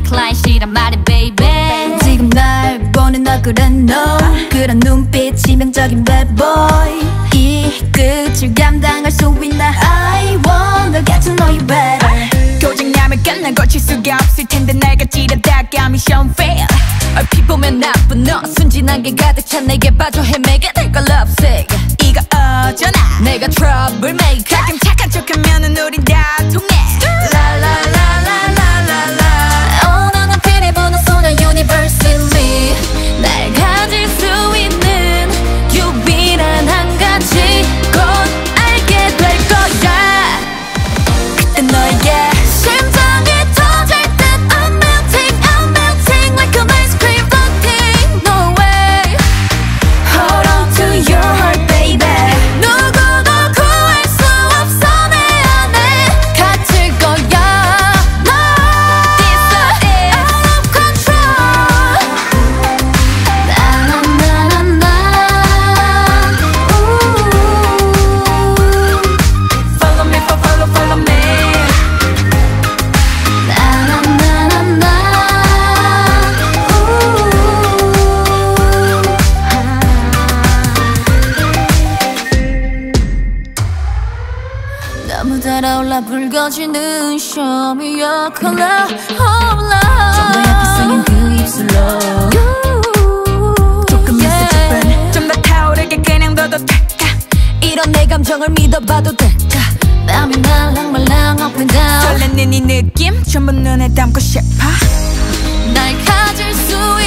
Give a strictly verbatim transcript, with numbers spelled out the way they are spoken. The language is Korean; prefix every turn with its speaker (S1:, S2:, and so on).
S1: 클라이시란 말이 baby.
S2: 지금 날 보는 너 그래 너 그런 눈빛 치명적인 bad boy. 이 끝을 감당할 수 있나 I wanna get to know you better.
S3: 고장나면 난 고칠 수가 없을 텐데 내가 찌르다가 미션 fail.
S1: 얼핏 보면 나쁜 너 순진한 게 가득 찬 내게 빠져 헤매게 될 걸 lovesick.
S3: 이거 어쩌나
S1: 내가 trouble maker.
S3: 가끔 착한 척하면은 우린 다 통해.
S1: 라라라라라라라. 어 너는 피리부는 소녀 universally. 날 가질 수 있는 유일한 한 가지 곧 알게 될 거야.
S3: 그때 너에게
S1: 심장이 터질 듯 I'm melting I'm melting like an ice cream floating. No way.
S3: hold on to your heart baby.
S1: 누구도 구할 수 없어 내 안에 갇힐 거야. 너 This is out of control. 나나나나나.
S3: Follow me follow follow me.
S1: 나나나나나. 너무 달아올라 붉어지는 Show me your color of love.
S2: 좀 더 약해 쓰인 그 입술로
S3: 조금 미세지만 좀 더 타오르게 그냥 둬도 될까.
S1: 이런 내 감정을 믿어봐도 될까. 땀이 말랑말랑 up and down.
S3: 설레는 이 느낌 전부 눈에 담고 싶어.
S1: 날 가질 수